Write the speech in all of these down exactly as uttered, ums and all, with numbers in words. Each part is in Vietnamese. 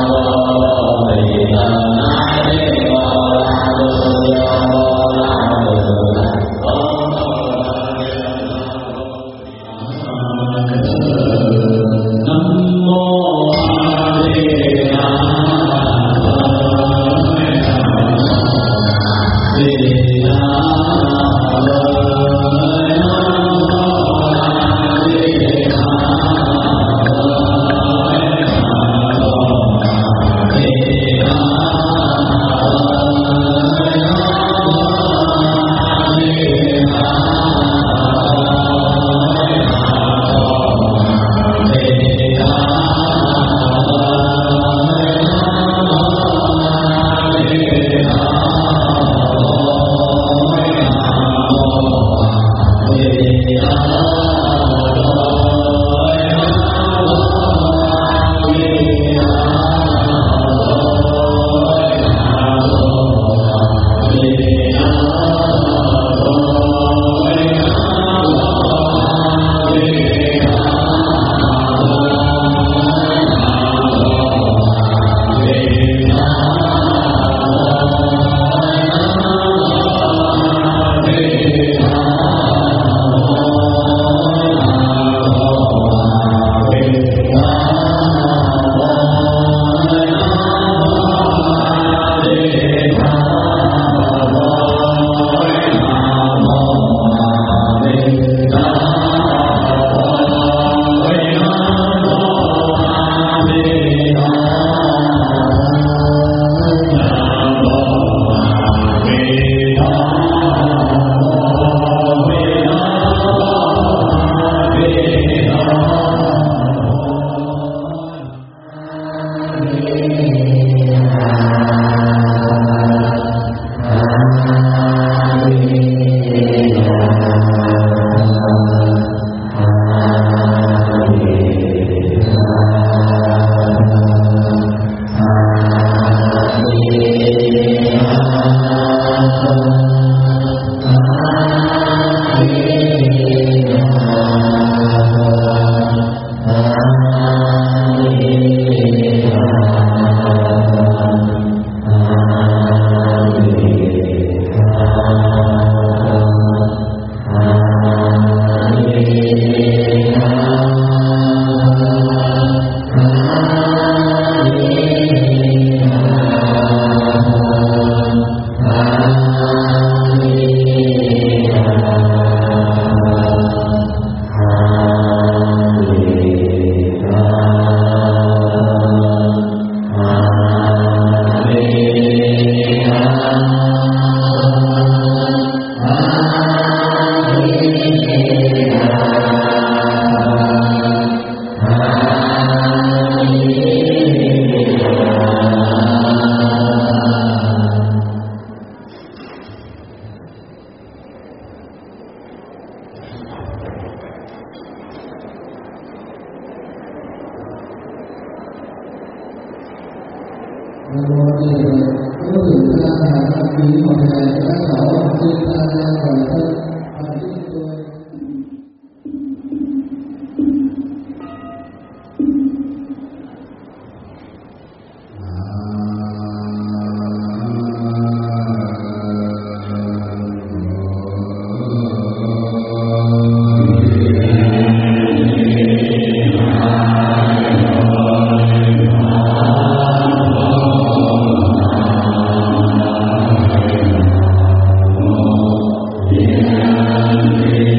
Amen.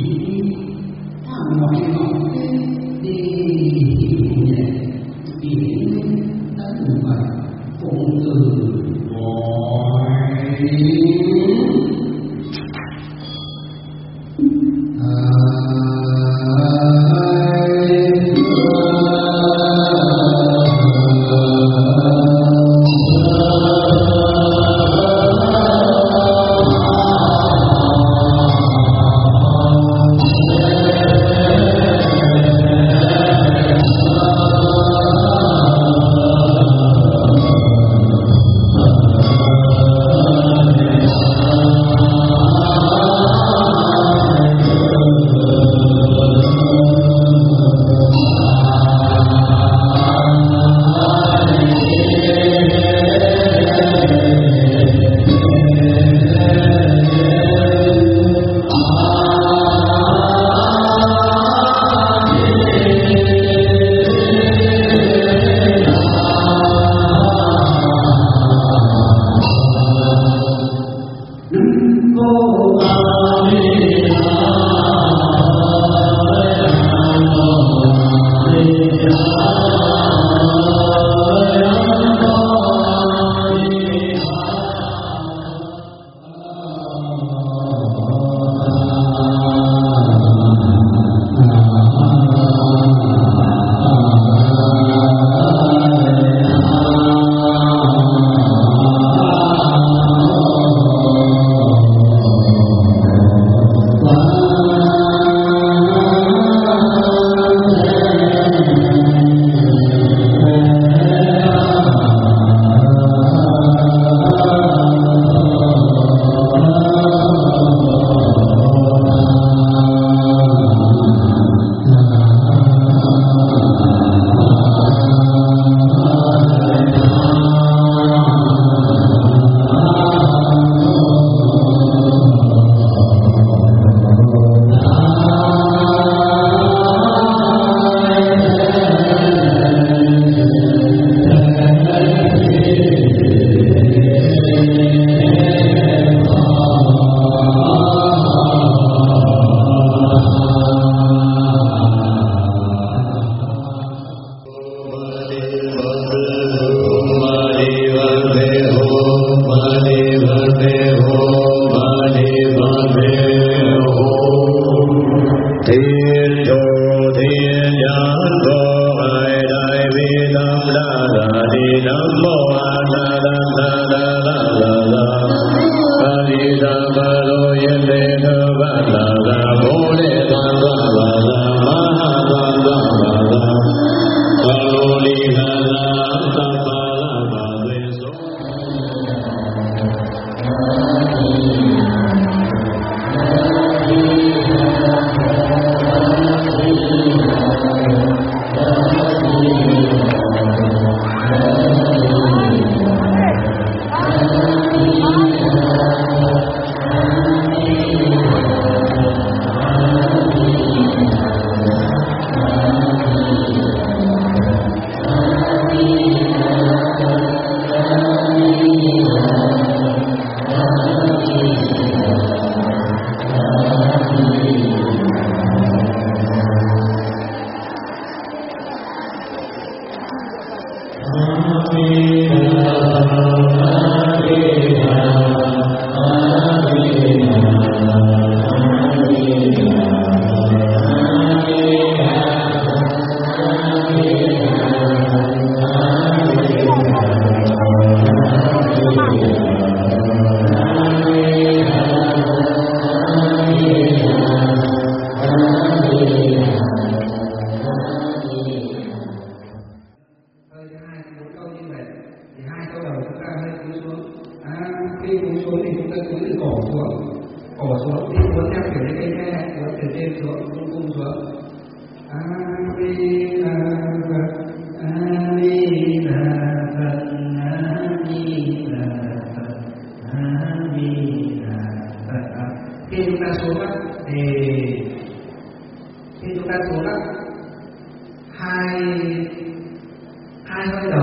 hàng ngoài ngõ đi hiểu nhẹ biển đất vậy cũng từ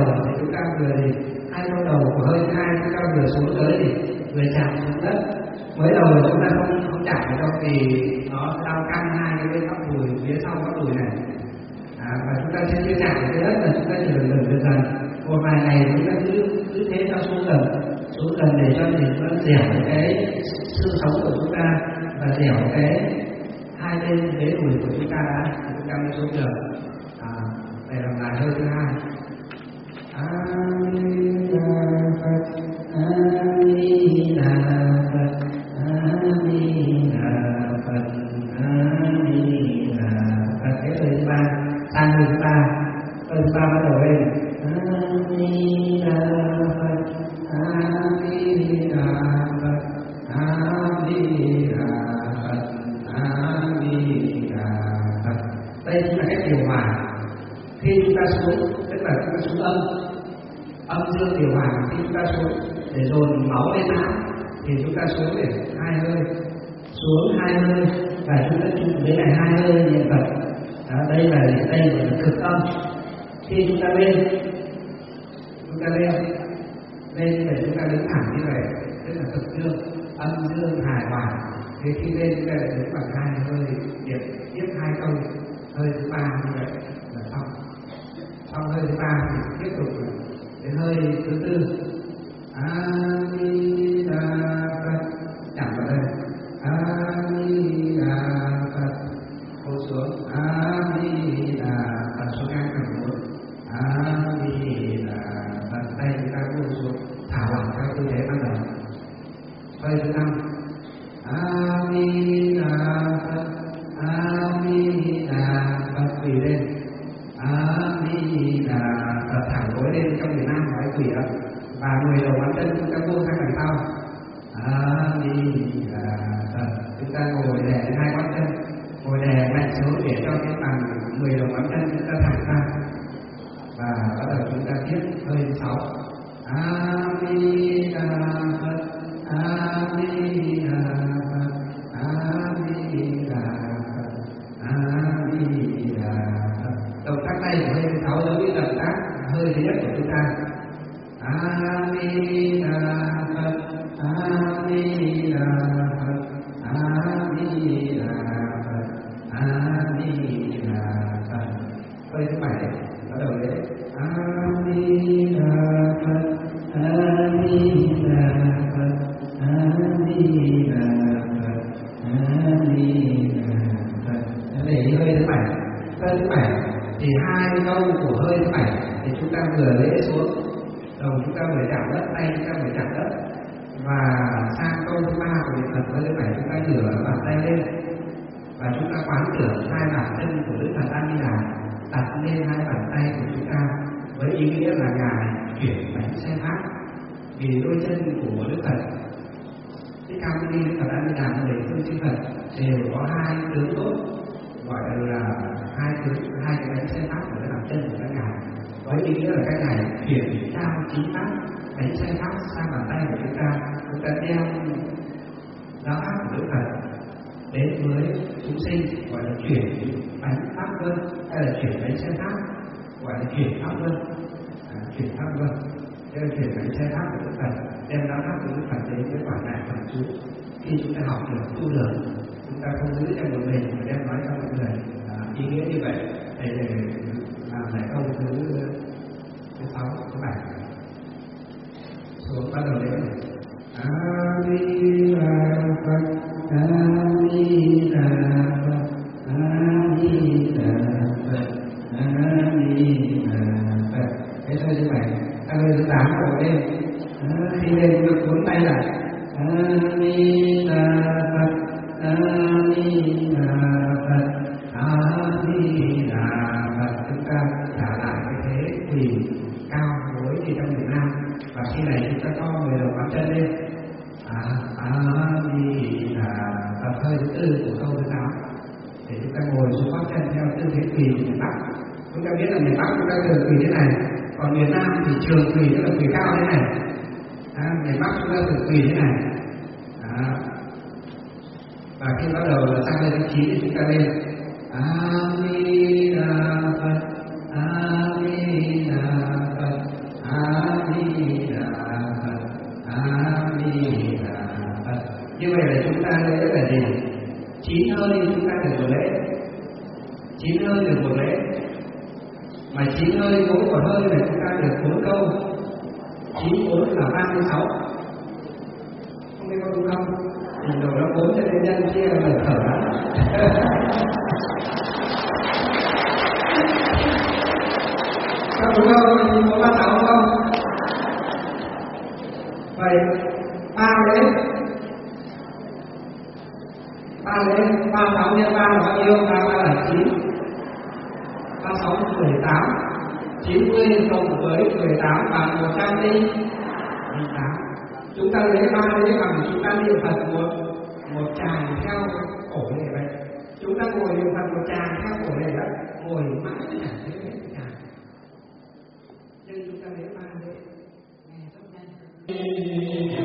vừa chạm xuống đất, Mới đầu chúng ta không không chạm vào đâu vì nó đau căng hai cái bên bắp đùi phía sau bắp đùi này, à, và chúng ta sẽ chưa chạm cái đất là chúng ta chỉ dần dần dần dần một vài ngày chúng ta cứ cứ thế cho xuống dần xuống dần để cho thì nó dẻo cái xương sống của chúng ta và dẻo cái hai bên đế đùi của chúng ta đã chúng ta mới xuống được. À, đây là bài hơi thứ hai. A Di Đà Phật, A Di Đà Phật, A Di Đà Phật, A Di Đà Phật. Cái hơi thứ ba, sang hơi thứ ba, hơi thứ ba bắt đầu lên. A Di Đà Phật, A Di Đà Phật, A Di Đà Phật, A Di Đà Phật. Đây chính là cách điều hòa. Khi chúng ta xuống, tức là chúng ta xuống âm, âm dương điều hòa. Khi chúng ta xuống để dồn máu lên não thì chúng ta xuống để hai hơi, xuống hai hơi và chúng ta chụp dưới này hai hơi niệm Phật. Đó, đây là đây là cực âm. Khi chúng ta lên, chúng ta lên, lên để chúng ta đứng thẳng như vậy, tức là cực dương, âm dương hài hòa. Thế khi lên chúng ta lại đứng bằng hai hơi niệm tiếp hai câu, hơi thứ ba như vậy là xong. Xong hơi thứ ba thì tiếp tục đến hơi thứ tư. A Di Đà Phật, chạm vào đây. A Di Đà Phật, hô xuống. A Di Đà Phật, xuống ngang cẳng mũi. A Di Đà Phật, tay chúng ta buông xuống, thả lỏng theo tư thế ban đầu. Hơi thứ năm. A Di Đà Phật, A Di Đà Phật, quỳ lên. A Di Đà Phật, thẳng gối lên trong miền Nam nói quỳ đó. Và mười đầu ngón chân chúng ta buông sang đằng sau. A Di Đà Phật, chúng ta ngồi đè lên hai ngón chân, ngồi đè mạnh xuống để cho cái bằng mười đầu ngón chân chúng ta thẳng ra. Và bắt đầu chúng ta tiếp hơi thứ sáu. A Di Đà Phật, A Di Đà Phật, A Di Đà Phật, A Di Đà Phật. Động tác này của hơi thứ sáu giống như động tác hơi thứ nhất của chúng ta. A Di Đà Phật, A Di Đà Phật, A Di Đà Phật, A Di Đà Phật. Hơi thứ bảy bắt đầu đấy. A Di Đà Phật, A Di Đà Phật, A Di Đà Phật, A Di Đà Phật. Để hơi thứ bảy. Hơi thứ bảy thì hai câu của hơi thứ bảy thì chúng ta vừa lễ xuống, đầu chúng ta vừa chạm đất, tay chúng ta vừa chạm đất, và sang câu thứ ba của niệm Phật hơi thứ bảy chúng ta ngửa bàn tay lên và chúng ta quán tưởng hai bàn chân của Đức Phật A Di Đà đặt lên hai bàn tay của chúng ta với ý nghĩa là ngài chuyển bánh xe pháp. Vì đôi chân của Đức Phật Thích Ca Mâu Ni, Đức Phật A Di Đà và mười phương chư Phật đều có hai tướng tốt, gọi là hai tướng, hai cái bánh xe pháp của cái bàn chân của các ngài. Với ý nghĩa là các ngài chuyển trao chính pháp bánh xe pháp sang bàn tay của chúng ta, chúng ta đeo giáo pháp của Đức Phật đến với chúng sinh, gọi là chuyển bánh pháp luân, hay là chuyển bánh xe pháp, gọi là chuyển pháp luân, à, chuyển pháp luân, đây là chuyển bánh xe pháp của Đức Phật, đem giáo pháp của Đức Phật đến với quả đại thần chú. Khi chúng ta học được tu được, chúng ta không giữ cho một mình mà đem nói cho mọi người. À, ý nghĩa như vậy để để làm lại câu thứ thứ sáu, thứ bảy. Xuống bắt đầu đến A Di Đà Phật, A Di Đà Phật, A Di Đà Phật, A Di Đà Phật. Cái hơi thứ bảy. Cái hơi thứ tám đầu lên. Khi lên được cuốn tay lại. A Di Đà Phật, A Di Đà Phật, A Di Đà Phật. Chúng ta trả lại cái thế quỳ cao gối như trong miền Nam. Và khi này chúng ta co mười đầu ngón chân lên. A Di Đà Phật. Hơi thứ tư của câu thứ sáu để chúng ta ngồi xuống gót chân theo tư thế quỳ của miền Bắc. Chúng ta biết là miền Bắc chúng ta thường quỳ thế này, còn miền Nam thì trường quỳ tức là quỳ cao thế này. À, miền Bắc chúng ta thường quỳ thế này. À, và khi bắt đầu là sang lên thứ chín thì chúng ta lên A Di Đà Phật, A Di Đà Phật, A Di Đà Phật, A Di Đà Phật. Như vậy chín hơi được một lễ, mà chín hơi mỗi một hơi là chúng ta được bốn câu, chín bốn là ba mươi sáu, không biết có đúng không? Thì đầu đó bốn cho nên nhân chia là thở lắm. Có đúng không? chín bốn ba sáu không? Vậy ba lễ, ba lễ, ba sáu nhân ba là bao nhiêu? Ba ba là chín, ba sáu là mười tám, chín mươi cộng với mười tám bằng một trăm linh tám. Chúng ta lấy ba lễ bằng chúng ta niệm Phật một một tràng theo cổ này vậy. Chúng ta ngồi niệm Phật một tràng theo cổ này đó, ngồi mãi chẳng thấy hết tràng. Nên chúng ta lấy ba lễ nghe rất nhanh.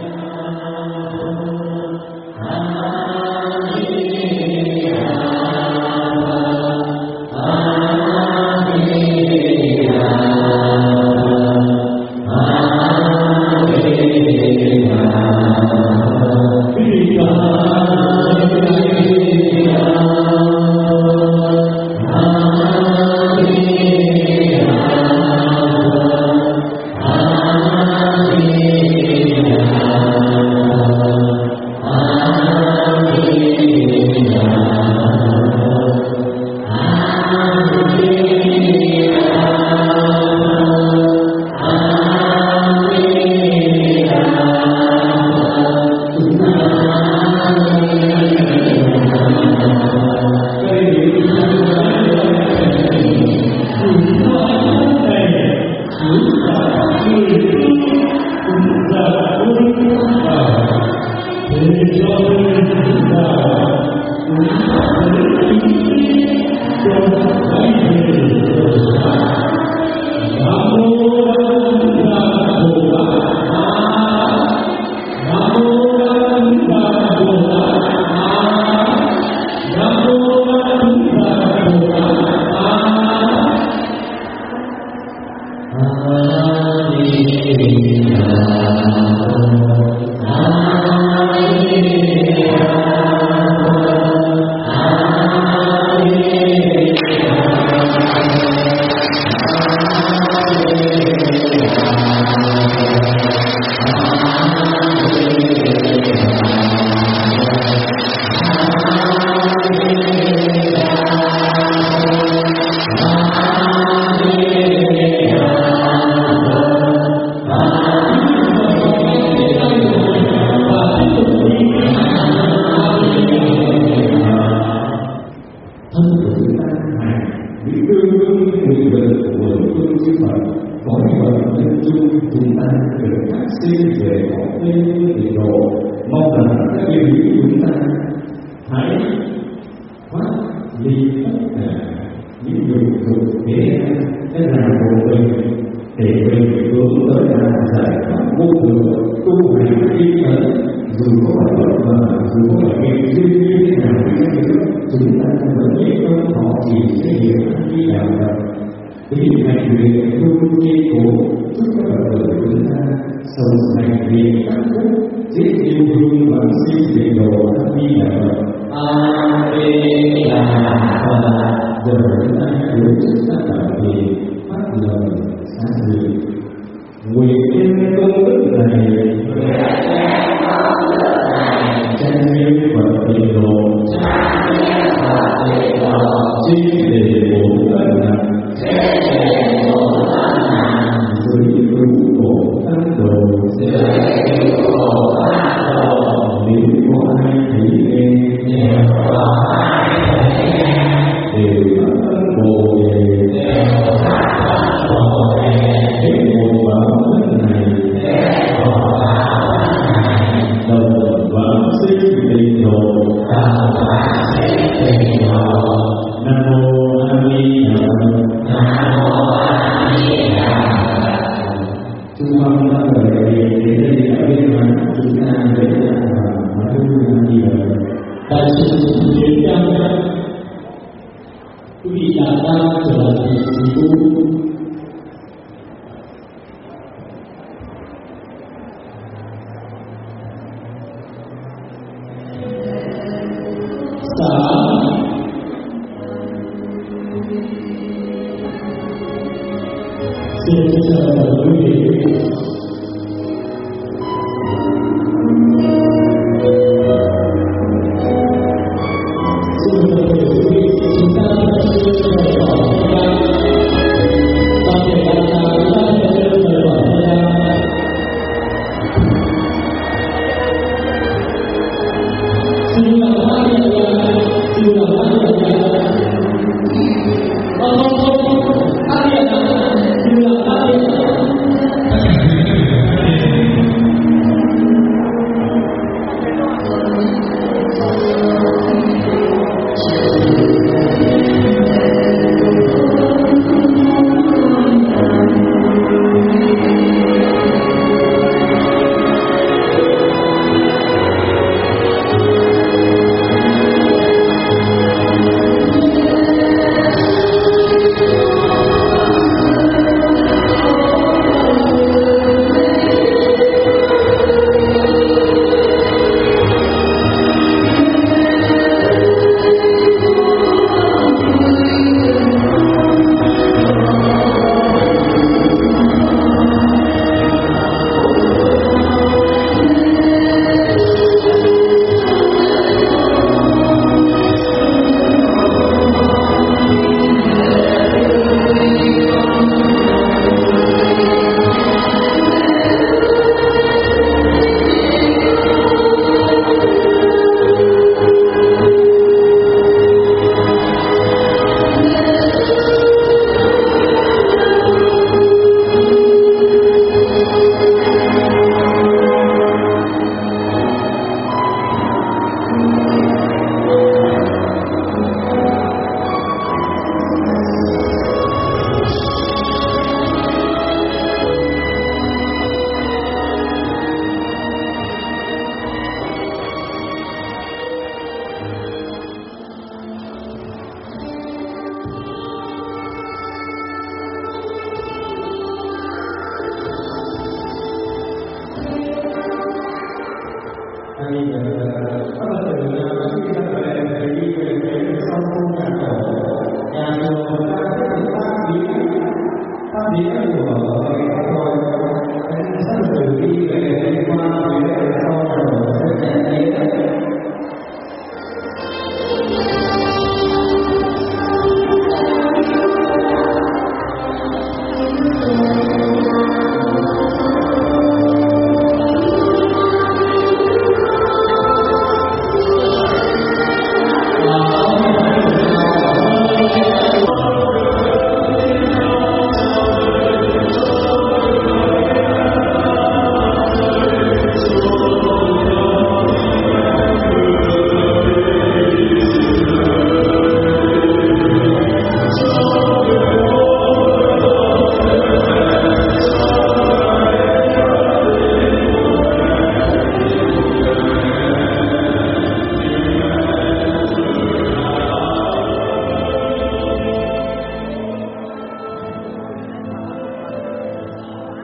Pháp lý của